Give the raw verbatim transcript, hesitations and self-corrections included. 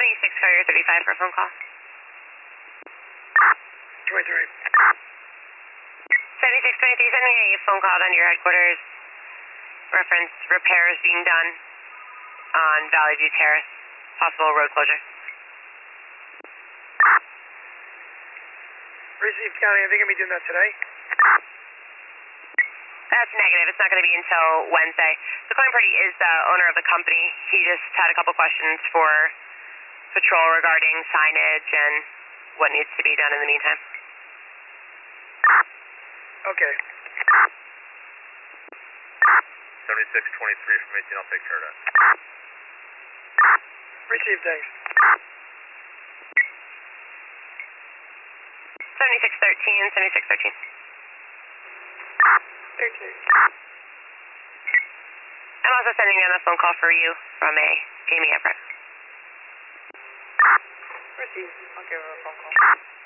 seventy-six Courier thirty-five for a phone call. twenty-three. seventy-six twenty-three, sending a phone call down to your headquarters. Reference repairs being done on Valley View Terrace. Possible road closure. Received County, I think I'm going to be doing that today. That's negative. It's not going to be until Wednesday. The client party is the owner of the company. He just had a couple questions for patrol regarding signage and what needs to be done in the meantime. Okay. seventy-six twenty-three from eighteen, I'll take care of that. Received, thanks. seventy-six thirteen, seventy-six thirteen. thirteen. I'm also sending them a phone call for you from a Jamie Everett. Received. I'll give her a phone call.